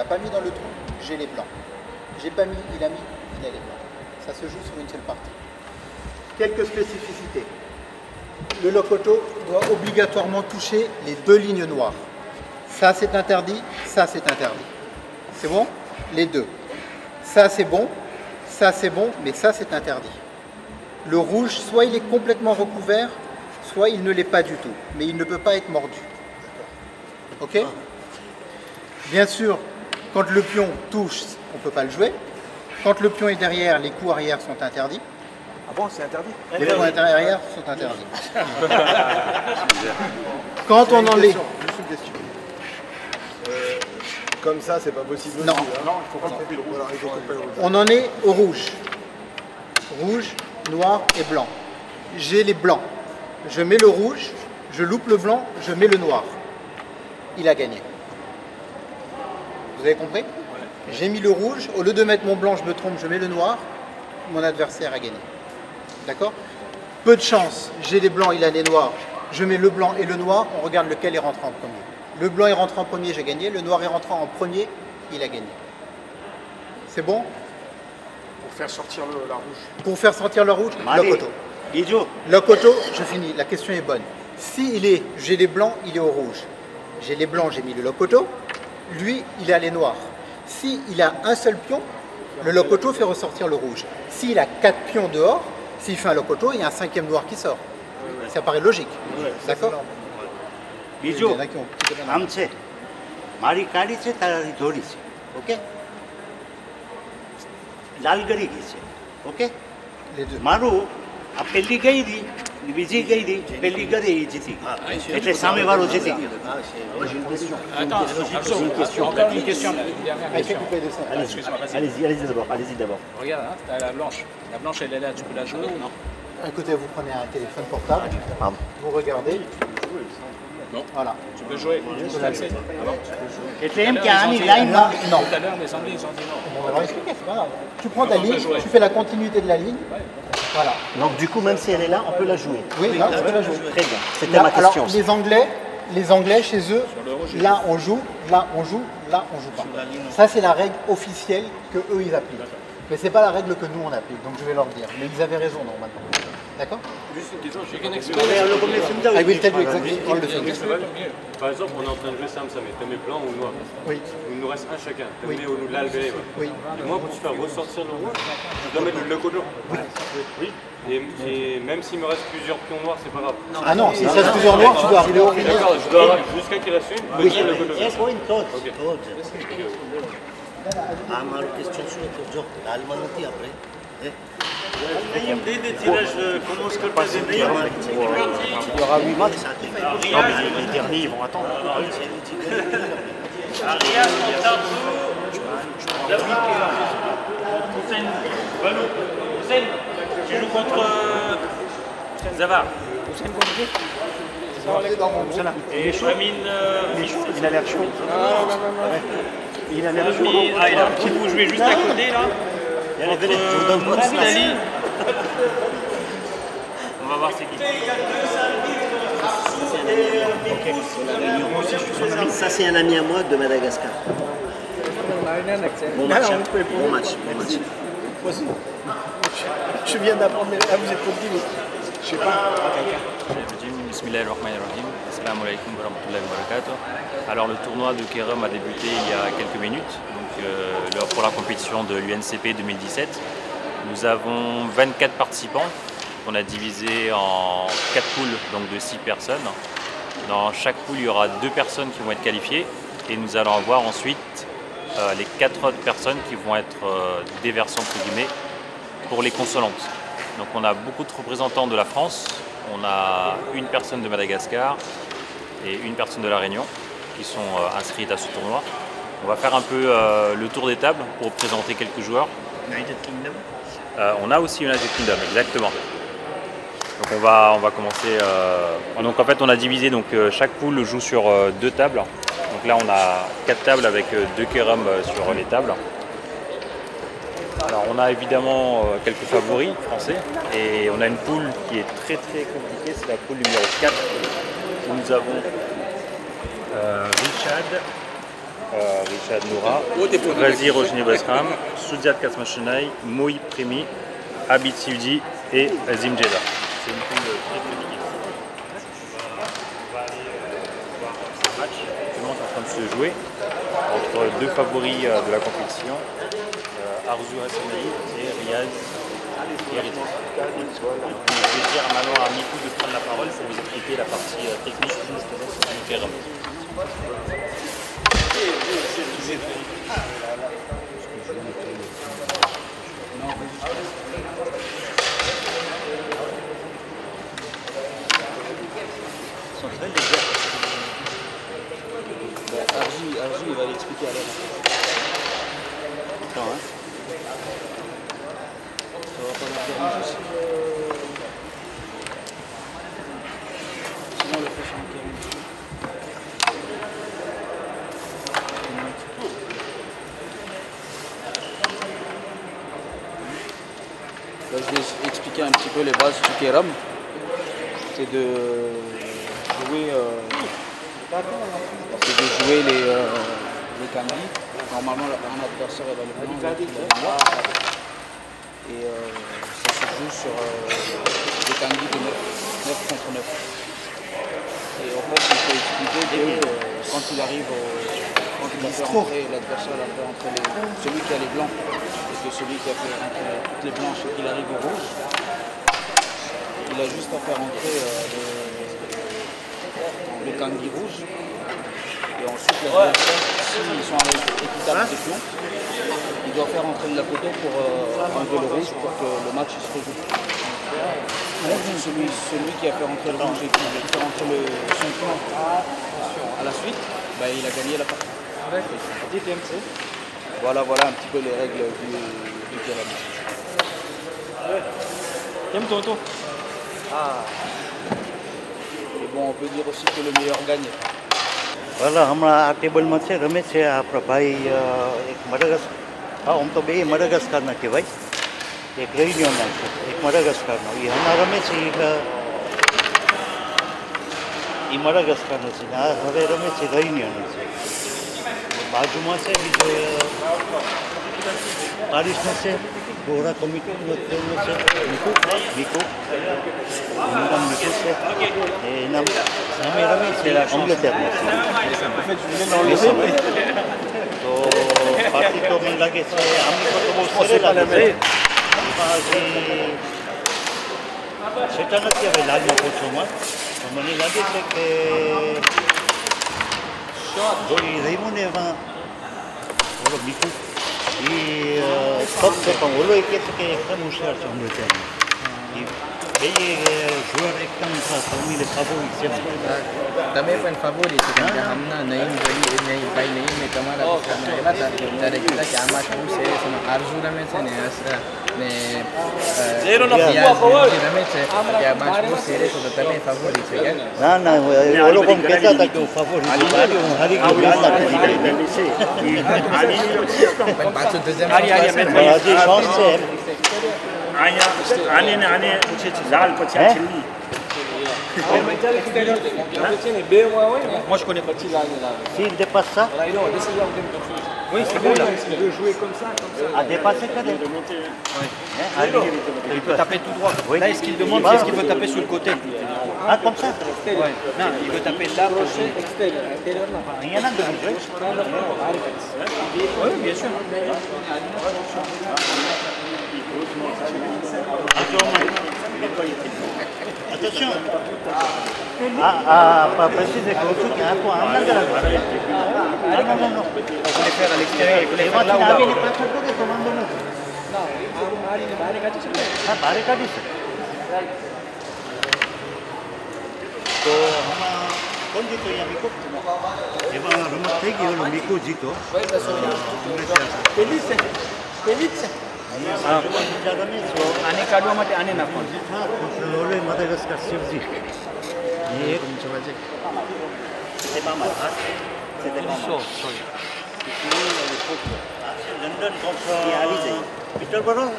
pas mis dans le trou, j'ai les blancs. J'ai pas mis, il a mis, il a les blancs. Ça se joue sur une seule partie. Quelques spécificités. Le locoto doit obligatoirement toucher les deux lignes noires. Ça c'est interdit, ça c'est interdit. C'est bon? Les deux. Ça c'est bon, mais ça c'est interdit. Le rouge, soit il est complètement recouvert, soit il ne l'est pas du tout. Mais il ne peut pas être mordu. Ok? Bien sûr, quand le pion touche, on ne peut pas le jouer. Quand le pion est derrière, les coups arrière sont interdits. Ah bon, c'est interdit? Les coups arrière sont interdits. Quand on en est... Comme ça, c'est pas possible. Non. Aussi, hein. Non, il faut pas couper le rouge. Voilà, il faut couper le rouge. On en est au rouge. Rouge, noir et blanc. J'ai les blancs. Je mets le rouge, je loupe le blanc, je mets le noir. Il a gagné. Vous avez compris? J'ai mis le rouge, au lieu de mettre mon blanc, je me trompe, je mets le noir, mon adversaire a gagné. D'accord? Peu de chance, j'ai les blancs, il a les noirs, je mets le blanc et le noir, on regarde lequel est rentré en premier. Le blanc est rentré en premier, j'ai gagné, le noir est rentré en premier, il a gagné. C'est bon? Pour faire sortir la rouge. Pour faire sortir le rouge, locoto. Locoto, je finis, la question est bonne. Si j'ai les blancs, il est au rouge. J'ai les blancs, j'ai mis le locoto, lui, il a les noirs. S'il a un seul pion, le locoto fait ressortir le rouge. S'il a 4 pions dehors, s'il fait un locoto, il y a un 5e noir qui sort. Ça paraît logique. D'accord? Bijou, amche, mari kali se tarari dori se, ok? Lalgari ki se, ok? Les deux. Maru, a pelli gei di, biji gei di, pelli gari jiti. Etle same varo jiti. J'ai une question. Attends, encore une question. Allez-y d'abord. Regarde, hein, t'as la blanche. La blanche, elle est là, tu peux la jouer ou non? Un côté, vous prenez un téléphone portable, vous regardez. Non. Voilà. Tu peux jouer, juste l'accès. Etle em kiani line ma. Non. Tout à l'heure, les Anglais, ils ont dit non. On va leur expliquer, c'est pas grave. Tu prends ta ligne, tu fais la continuité de la ligne. Voilà. Donc du coup, même si elle est là, on peut la jouer. Oui, là, tu peux la jouer. Très bien. C'était ma question. Alors, les Anglais, chez eux, là on joue, là on joue, là on joue pas. Ça, c'est la règle officielle que eux ils appliquent. Mais c'est pas la règle que nous on applique, donc je vais leur dire. Mais ils avaient raison normalement. D'accord? Juste une question, je I will tell you exactly all the things. Par exemple, on est en train de jouer Sam Sam, t'as mes blancs ou noirs. Oui. Il nous reste un chacun. T'as Oui. mis au l'algré. Oui. Et moi, pour te faire ressortir le rouge, je dois mettre le locoto. Oui. Et même s'il me reste plusieurs pions noirs, c'est pas grave. Ah non, s'il reste plusieurs noirs, tu dois arriver au final. D'accord, je dois avoir jusqu'à qu'il reste une, Oui. le locoto. Ma question sur le tour, l'Allemagne après. Il y aura 8 matchs. Non, mais les derniers, ils vont attendre. Tu joues contre Zavar. Et Amine Il a l'air chaud. Il a l'air chaud. Ah, il a un petit bout joué juste à côté là. Je vous donne beaucoup de Italie. On va voir c'est qui. Ça, c'est un ami à moi de Madagascar. Bon match. Bon match. Je viens d'apprendre, mais vous êtes compris, mais je sais pas. Bismillahirrahmanirrahim. Assalamu alaikum wa rahmatullahi wa barakatuh. Alors le tournoi de Kerem a débuté il y a quelques minutes, donc pour la compétition de l'UNCP 2017. Nous avons 24 participants. On a divisé en 4 poules, donc de 6 personnes. Dans chaque poule, il y aura 2 personnes qui vont être qualifiées et nous allons avoir ensuite les 4 autres personnes qui vont être déversées entre guillemets pour les consolantes. Donc on a beaucoup de représentants de la France, on a une personne de Madagascar et une personne de la Réunion qui sont inscrites à ce tournoi. On va faire un peu le tour des tables pour présenter quelques joueurs. United Kingdom. On a aussi United Kingdom, exactement. Donc on va commencer. Donc en fait on a divisé, donc chaque poule joue sur 2 tables. Donc là on a 4 tables avec 2 Kerem sur les tables. Alors on a évidemment quelques favoris français et on a une poule qui est très compliquée, c'est la poule numéro 4 où nous avons Richard, Richard Noura, Razi Rojni Basram, Soudiat Kasmachenay, Moï Primi, Abid Siudi et Azim Jeddah. C'est une poule très très difficile. On va aller voir ce match qui est en train de se jouer entre deux favoris de la compétition, Arzu Hassanaï et Riyaz Hérité. Je vais dire maintenant à Mikou de prendre la parole pour vous expliquer la partie technique du terrain. Arzu, il va l'expliquer à l'heure. Attends, hein. Ça va pas le déranger. Sinon, on le fait sur le terrain. Là, je vais expliquer un petit peu les bases du Kéram. C'est de jouer les candis. Normalement, un adversaire est dans le blanc et ça se joue sur des candis de 9 contre 9. Et en fait, il faut expliquer que quand il arrive, quand il a fait rentrer l'adversaire, il a fait rentrer celui qui a les blancs et que celui qui a fait rentrer toutes les blanches et qu'il arrive au rouge, il a juste à faire rentrer le kandi rouge. Et ensuite, l'adversaire, s'ils sont équitables des pions, il doit faire entrer le Lakoto pour enlever le rouge pour que le match se rejoue. Celui qui a fait rentrer le rouge et qui a fait rentrer son pion à la suite, bah, il a gagné la partie. Voilà un petit peu les règles du Kéram. Et bon, on peut dire aussi que le meilleur gagne. Voilà, હમણાં આ ટેબલમાં છે રમે છે આપણા ભાઈ એક મડાગાસ્કર આમ તો બે મડાગાસ્કરના કહેવાય એક રેયુનિયનના છે એક મડાગાસ્કરનો એ હમણાં રમે છે એ મડાગાસ્કરનો છે આ હવે રમે છે રેયુનિયનનો છે બાજુમાં છે બીજો પારિસનો છે ગોરા કમિટીનો છે મીકુ એનું નામ મીકુ છે એના સામે રમે છે અંગ્લેતરનો છે તો પાર્ટી તો મને લાગે છે આમની પર તો બહુ સરસ લાગે છે એમાં હજી સેટા નથી હવે લાલમાં પૂછવામાં તો મને લાગે છે કે જોડી રહ્યું ને એમાં ઓલો મીકુ એ ટપ છે પણ ઓલો એ કહે છે કે એકદમ હોશિયાર છે અંગ્રેજી બે જોર એકદમ સૌમીને ફાવોરિટ છે તમે પણ ફાવોરિટ છે કેમ કે હમણાં નઈમ ભાઈ નઈમ એ તમારા વિસ્તારમાં એવા હતા ત્યારે કીધા કે આમાં શું છે એમાં આરઝુ રમે છે ને રમે છે કે આ મેચ બહુ સિરિયસ હતો તમે ફાવોરિટ છે કે ના ઓલો પણ કહેતા હતા કે હું ફાવોરિટ હું હારી ગયો પણ પાછું તો જેમ હજી શોખ છે આને પૂછે છે ઝાલ પછી આ છેલ્લી Moi je connais pas de Si il dépasse ça, Oui, c'est bon là. il veut jouer comme ça à dépasser quand même. Il peut taper tout droit. Oui. Là, ce qu'il demande, c'est est-ce qu'il veut taper sur le côté. Ah, comme ça Ouais. Non, il veut taper là. Il y en a deux. Oui, bien sûr. Attention. Pas préciser que l'autre qui a un point. Non. Vous voulez faire à l'extérieur, il voulait faire là ou là. તો આમાં કોણ જીતો અહીંયા મીકો એમાં રમત થઈ ગઈ ઓલો મીકો જીતો આને કાઢવા માટે આને નાખવાનું હા ઓલો મદાગાસ્કર શિવજી એક લંડન contre આવી જાય Peterborough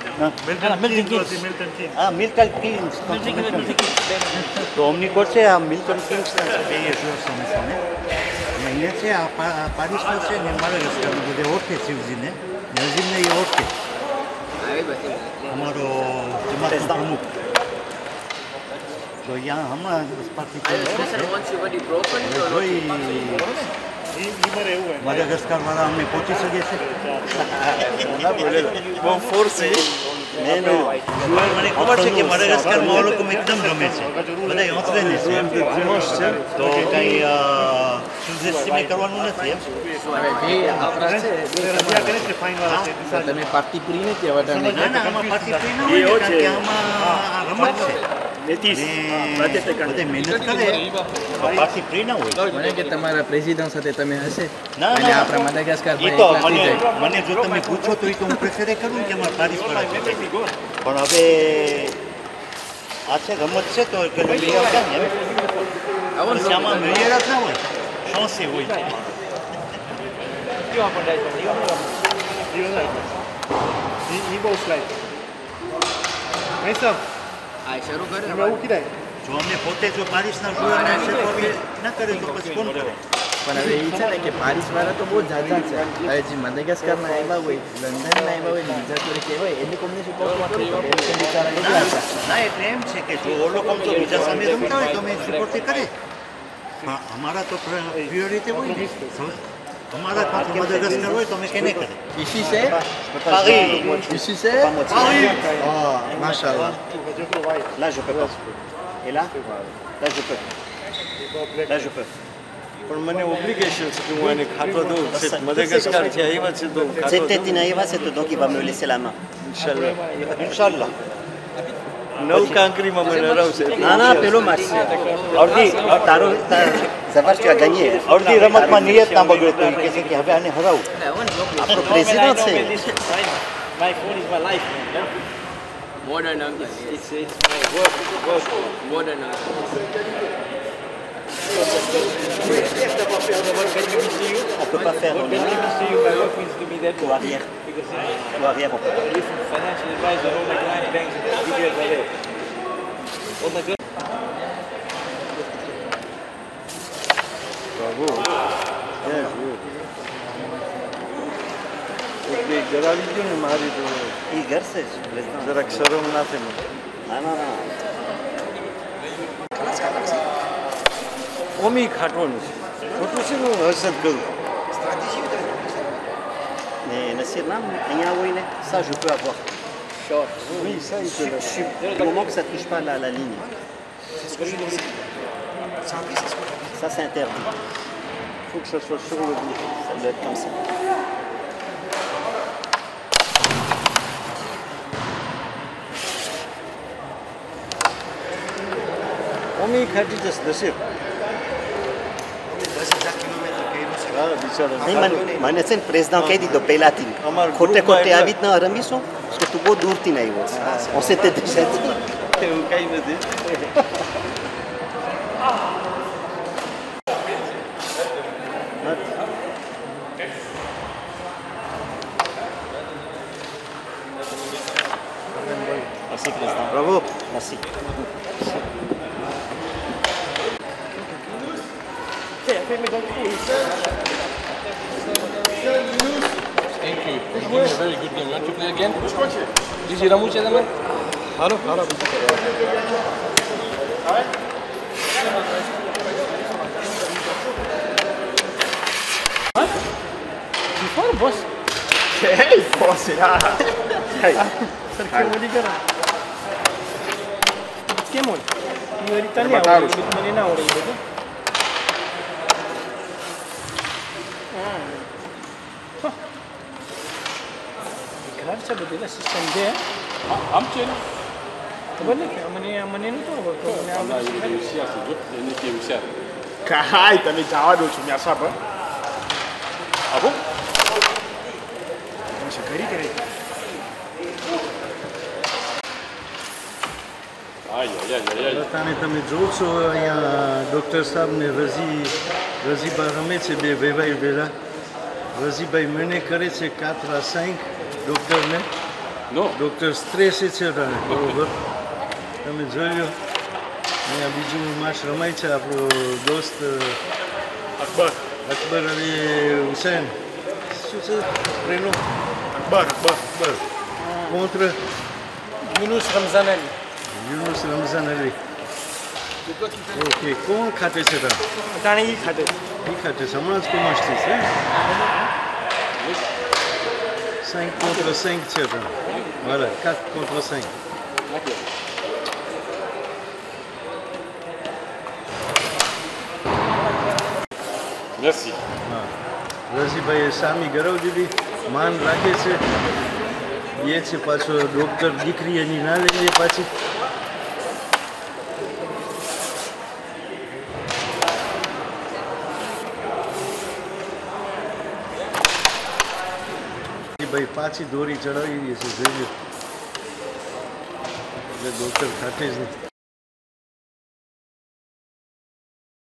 મિલ્ટન કિંગ્સ તો અમની કોર્ટ છે આ મિલ્ટન કિંગ્સ બે જોર સામે સામે અહીંયા છે આ પારિસમાં છે ને મારા રસ્તામાં બધે ઓળખે શિવજીને નજીમને એ ઓળખે અમારો જમાતનો પ્રમુખ તો અહીંયા હમણાં મદાગાસ્કરવાળા અમને પહોંચી શકે છે બહુ ફોર્સ છે મને ખબર છે કે મદાગાસ્કરમાં આ લોકો એકદમ ગમે છે બધા હોંસલેને છે તો કંઈ સુરજેશથી કરવાનું નથી એમ તમે પાર્ટી પૂરી નથી આવતા ના આમાં પાર્ટી ફ્રી ના હોય કારણ કે આમાં રમત છે બધે મહેનત કરે પાર્ટી ફ્રી ના હોય મને કે તમારા પ્રેસિડેન્ટ સાથે તમે હશે ના અને આપણા મદાગાસ્કર એ તો મને જો તમે પૂછો તો એ તો હું પ્રેફર કરું કે અમારે પારિસ પર પણ હવે આ છે રમત છે તો કે લઈ આવતા ને પછી આમાં મેળા ના હોય શોસે હોય શરૂ કરે જો અમને પોતે જો પારિસના જોવાના છે તો હવે ના કરે તો પછી કોણ કરે પણ હવે એ છે ને કે પારિસ વાળા તો બહુ જાજા છે હવે જે મદાગાસ્કરના આવ્યા હોય લંડનના આવ્યા હોય બીજા કોઈ કે હોય એની કોમને સપોર્ટ ના એટલે એમ છે કે જો ઓ લોકો તો બીજા સામે રમતા હોય તો અમે સપોર્ટ કરે હા અમારા તો પ્રિયોરિટી હોય ને हमारा काम मदागास्कर હોય તો અમે કેને કરે ici c'est Paris ici c'est Paris oh machallah là je peux pas et là là je peux là je peux પણ મને ઓબ્લિગેશન છે કે હું એને ખાતો દઉં મદાગાસ્કર થી આવ્યા છે તો C'était une arrivée, donc il va me laisser la main. ઇન્શાલ્લાહ ઇન્શાલ્લાહ નવ કાંકરીમાં મને હરાવશે Non, non, Pélo match. Ordi, Taro, ça va, tu as gagné. અડધી રમતમાં નિયત ના બગડે તો એ કહે છે કે હવે આને હરાવું Après président, c'est. My phone is my life, man. modern uncle It's my work. modern uncle On peut pas faire. When you see you, my work means to me that Ou arrière. because Ou arrière, on peut. I listen to financial advice on all my client banks details are there. All my bravo bien joué એટલે ડરાવી ગયો ને મારી તો Il garce, président. જરાક શરમ ના થાય મને Ah non, non. ઓમી ખાટવાનું છે ખોટું છે ને હું હર્ષદ કરું Mais Nassir, non, ça je peux avoir. oui ça il te laisse Du moment que ça ne touche pas la ligne. Ça c'est interdit. il faut que ça soit sur le bout Ça doit être comme ça. ઓમી ખાટી જશે નસીબ હા બિચારા નહીં મને છે ને પ્રેસિડન્ટ કહી દીધો પહેલાથી ખોટે ખોટે આવી રીતના રમીશું કે તું બહુ દૂરથી નહીં આવ્યો on s'était déjà dit. એવું કઈ નથી Merci président. bravo Merci. Thank you. You gave me a very good game. You want to play again? Did you Ramuch Adaman? Hello, hello. Before boss. Hey, boss, yeah. Hey. Sir, क्या बोली कर? क्या बोल? ये वाली तन्नी बता आवड़ी, मैंने ना आवड़ी है तो. घर से बदला सिस्टम दे. हम चलो. तो बोले क्या मैंने नहीं तो बोल तो मैंने आवड़ी. Kai, તમે જવા દો છો મેં આશા પર આવો શું કરી કરે તાને તમે જોશો અહીંયા ડૉક્ટર સાહેબને રઝીબા રમે છે બે વેવાઈ વેલા રઝીભાઈ મને કરે છે 4-5 ડૉક્ટરને ડૉક્ટર સ્ટ્રેસે છે બરોબર તમે જોઈ લો અહીંયા બીજું માસ રમાય છે આપણો દોસ્ત અકબર અકબર અલી હુસૈન શું છે પ્રેનો Akbar contre Yunus Ramzan Ali. Yunus Ramzan Ali. Ok, કોણ ખાતે છે તા અટાણે ઈ ખાતે ઈ ખાતે છે હમણાં જ કોમર્સથી છે 5 contre 5 છે તા voilà 4 contre 5 Merci. હા રસીભાઈએ સામી ગરવ દીધી માન રાખે છે એ છે પાછો ડૉક્ટર દીકરી એની ના લઈએ પાછી ભાઈ પાછી દોરી ચડાવી દે છે જોઈએ એટલે ડૉક્ટર ખાતે જ નહીં